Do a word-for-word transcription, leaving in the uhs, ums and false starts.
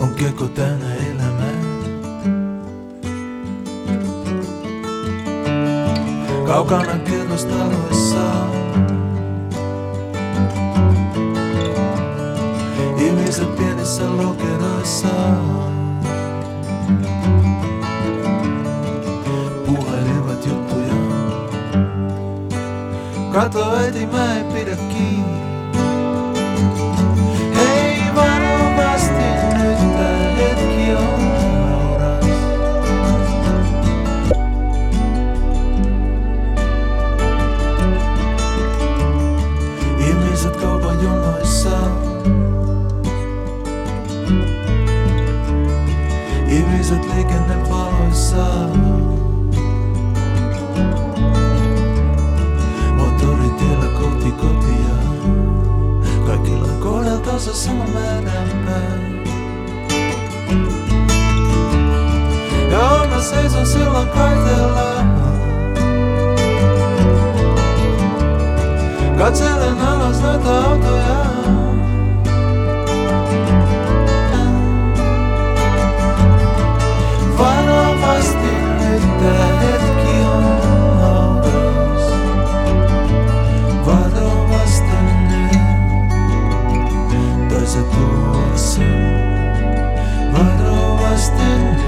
on kiekko täynnä elämää. Kaukana kerrostaloissa ihmiset pienissä lokeroissa puhelivat juttuja. Kato äiti, mä en pidä kiinni. Hei varovasti nyt, tää hetki on hauras. Ihmiset kaupan jonoissa, ihmiset liikennevaloissa, moottoritiellä kohti kotia. Kaikilla on kohdeltansa sama määränpää. Ja mä seison silloin kaiteella. Katselen alas noita autoja. Varovasti nyt tää hetki on hauras. Varovasti nyt toiset tuossa. Varovasti nyt.